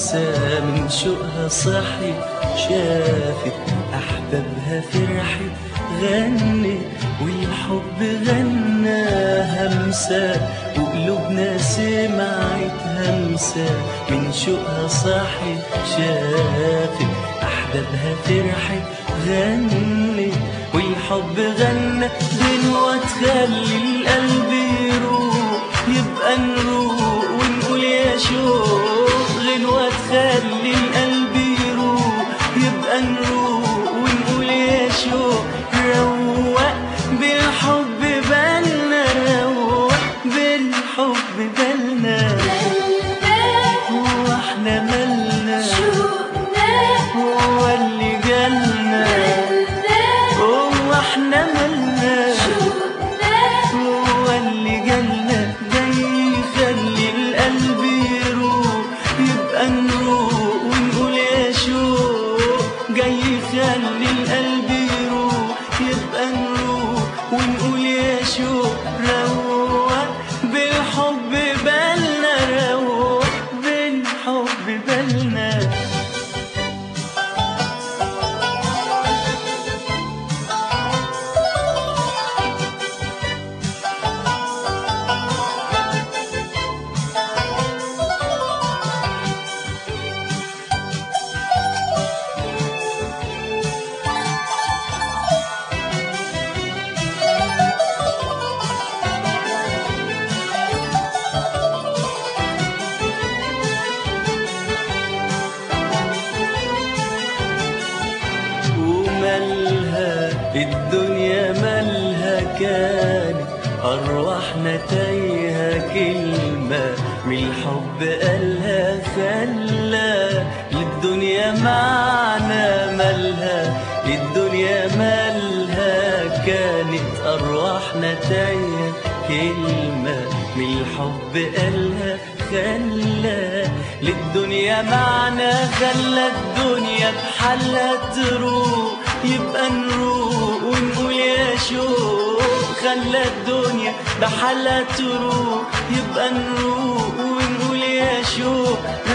همسة من شوقها صحي، شافت أحبابها فرحت غنت والحب غنى همسة، وقلوبنا سمعت همسة من شوقها صحي، شافت أحبابها فرحت غنت والحب غنى. غنوة تخلي القلب يروح يبقى نروق ونقول يا شوق، غنوة تخلي القلب يروح يبقى نروق ونقول يا شوق. روق بالحب بالنا، روق بالحب بالنا، هو احنا مالنا هو اللي جالنا، هو احنا مالنا هو اللي جالنا. جاي يخلي القلب يروح يبقى نروق ونقول يا شوق، جاي يخلي القلب يروح يبقى نروق ونقول يا شوق. روق بالحب بالنا، روق بالحب بالنا. الدنيا مالها كانت أرواحنا تايهة، كلمة من الحب قالها خلى للدنيا معنى مالها. الدنيا مالها كانت أرواحنا تايهة، كلمة من الحب قالها خلى للدنيا معنى. خلى الدنيا بحالها تروق يبقى نروق ونقول يا شوق، خلى الدنيا بحالها تروق يبقى نروق ونقول يا شوق.